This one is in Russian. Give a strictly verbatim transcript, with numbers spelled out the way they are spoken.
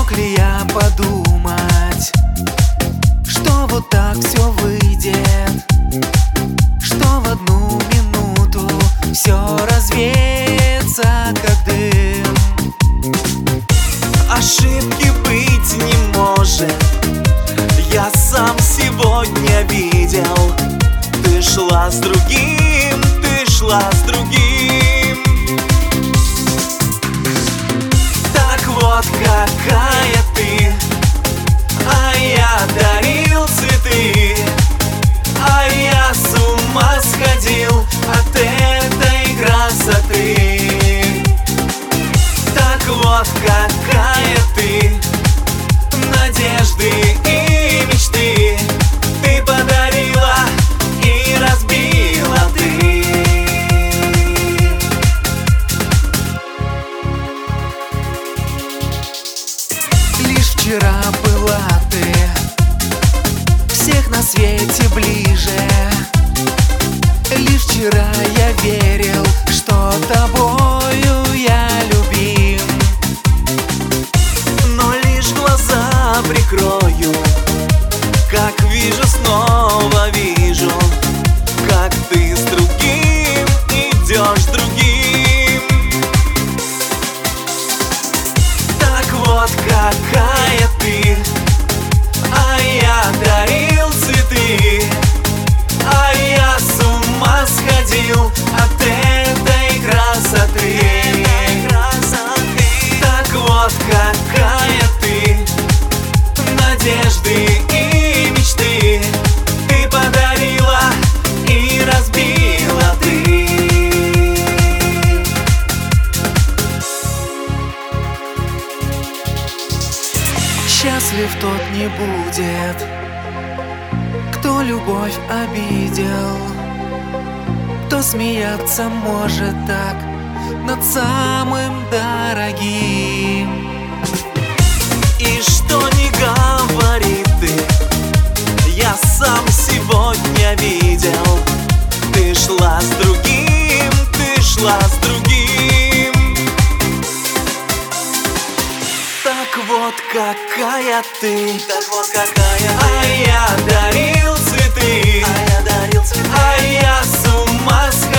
Мог ли я подумать, что вот так все выйдет, что в одну минуту все развеется, как дым. Ошибки быть не может, я сам сегодня видел. Ты шла с другим, ты шла с другим. Так вот какая ты, а я дарил цветы, а я с ума сходил от этой красоты. Так вот какая ты, надежды и мечты ты подарила и разбила ты. Лишь вчера была ты всех на свете ближе. Лишь вчера я верил, что тобою я любим. Но лишь глаза прикрою, как вижу, снова вижу, как ты с другим идешь с другим. Так вот какая ты, а я дарил цветы, а я с ума сходил от этой красоты. Так вот какая ты, надежды и мечты ты подарила и разбила ты. Счастлив тот не будет, кто любовь обидел, кто смеяться может так над самым дорогим. И что не говори ты, я сам сегодня видел. Ты шла с другим, ты шла с другим. Так вот какая ты, так вот какая ты, а я дарил цветы, а я дарил цветы, а я с ума сходил